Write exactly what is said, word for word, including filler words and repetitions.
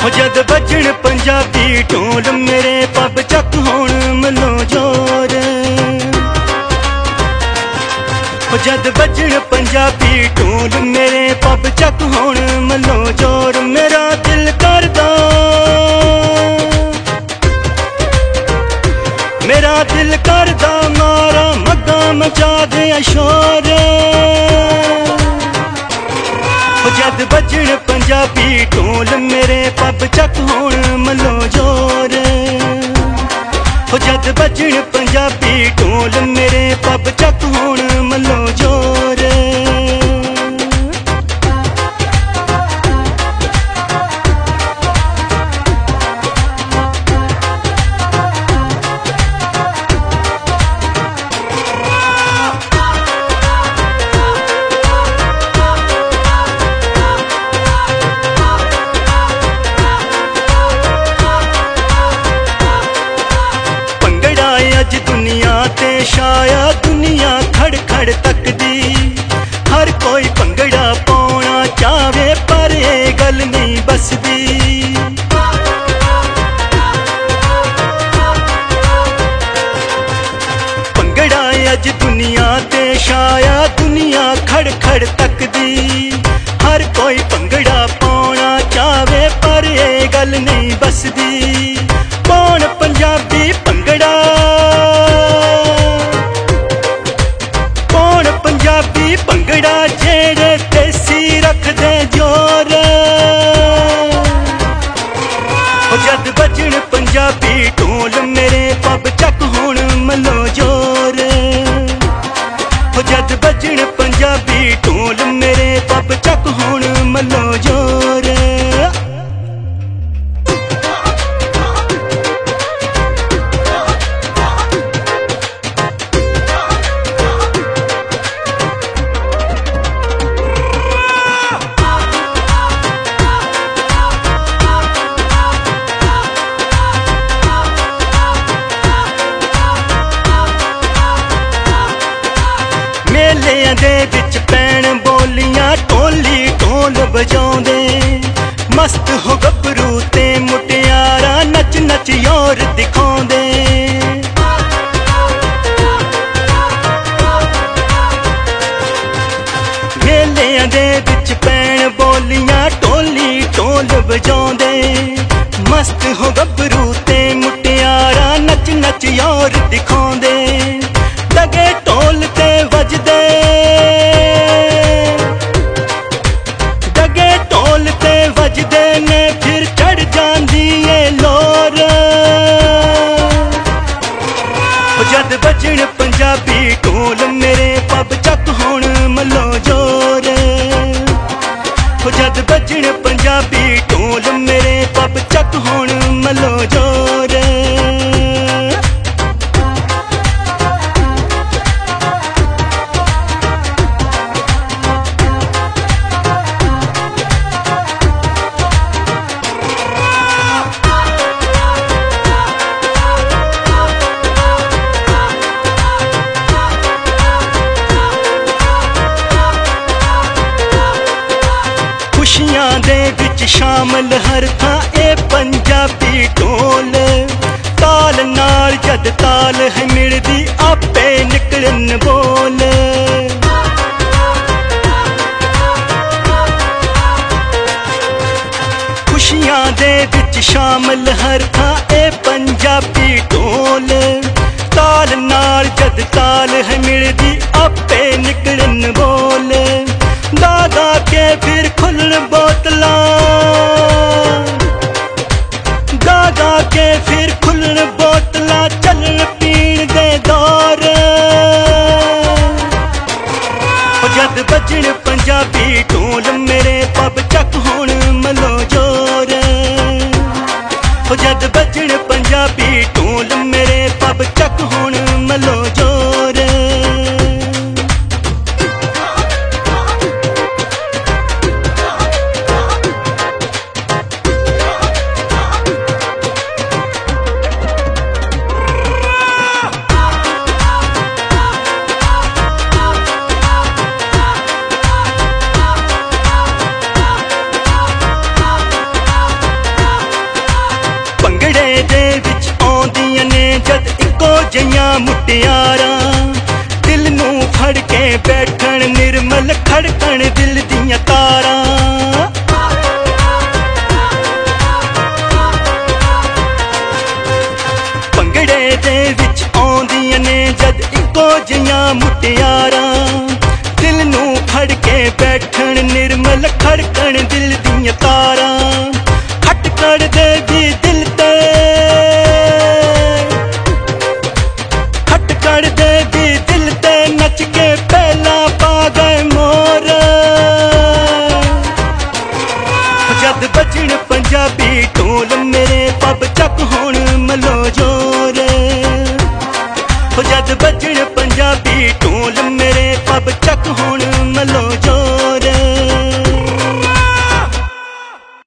जद बजन पंजाबी ढोल मेरे पब चक होण मलो जोर। जद बजन पंजाबी ढोल मेरे पब चक होण मलो जोर। मेरा दिल करदा मेरा दिल करदा मारा मग्गा मचा दे शोर। जद बजन पंजाबी ढोल मेरे पब चक होण मलो जोर। जद बजन पंजाबी ढोल मेरे पब चक होण मलो जोर। अज दुनिया ते शाया दुनिया खड़ खड़ तकदी। हर कोई भंगड़ा पाउणा चाहे पर ये गल नहीं बसदी। भंगड़ा अज दुनिया ते शाया दुनिया खड़ खड़ तकदी। हर कोई भंगड़ा पाउणा चाहे पर ये गल नहीं बसदी। कौन पंजाबी भंगड़ा पंजाबी भंगड़ा जेड़े देसी रखदे जोर। जद बजन पंजाबी ढोल मेरे पब चक होण मलो जोर। जद बजन पंजाबी ढोल मेरे पब चक होण मलो जोर। मेलियां दे विच पैण बोलियां ढोली ढोल बजाउंदे। मस्त हो गभरू ते मुटियारा नच नच योर दिखाउंदे। मेलियां दे विच पैण बोलियां ढोली ढोल बजाउंदे। मस्त हो गभरू ते मुटियारा नच नच योर दिखाउंदे। दगे ढोल ते वजदे दगे ढोल ते वजदे ने फिर चढ़ जांदी ए लोर। जद बजन पंजाबी ढोल मेरे पब चक होण मलो जोर। जद बजन पंजाबी ढोल मेरे पब चक होण मलो जोर। खुशियां दे विच शामल हर थां ए पंजाबी ढोल। ताल नाल जद ताल है मिलदी आपे निकलन बोल। खुशियां दे विच शामल हर थां ए पंजाबी ढोल। ताल नाल जद ताल है मिलदी आपे निकलन बोल। दादा के फिर खुलन बोतला दादा के फिर खुलन बोतला चलन पीण दे दौर। जद बजन पंजाबी ढोल मेरे पब चक होण मलो जोर। जद बजन पंजाबी ढोल मेरे पब चक होण मलो जोर। ਜਿਹੀਆਂ ਮੁਟਿਆਰਾਂ ਦਿਲ ਨੂੰ ਫੜ ਕੇ ਬੈਠਣ ਨਿਰਮਲ ਖੜਕਣ ਦਿਲ ਦੀਆਂ ਤਾਰਾਂ ਭੰਗੜੇ ਦੇ ਵਿੱਚ ਆਉਂਦੀਆਂ ਨੇ ਜਦ ਇੱਕੋ ਜਿਹੀਆਂ ਮੁਟਿਆਰਾਂ ਦਿਲ ਨੂੰ ਫੜ ਕੇ ਬੈਠਣ ਨਿਰਮਲ ਖੜਕਣ ਦਿਲ ਦੀਆਂ ਤਾਰਾਂ ਖਟ ਕਰਦੇ ਵੀ ਦਿਲ ਤੇ ਖਟ ਕਰਦੇ ਵੀ ਦਿਲ ਤੇ ਨੱਚ ਕੇ ਪਹਿਲਾਂ ਪਾ ਗਏ ਮੋਰ ਜਦ ਬਜਣ ਪੰਜਾਬੀ ਢੋਲ ਮੇਰੇ ਪੱਬ ਚੱਕ ਹੁਣ ਮਲੋ ਜੋਰ ਜਦ ਬਜਣ ਪੰਜਾਬੀ ਢੋਲ ਮੇਰੇ ਪੱਬ ਚੱਕ ਹੁਣ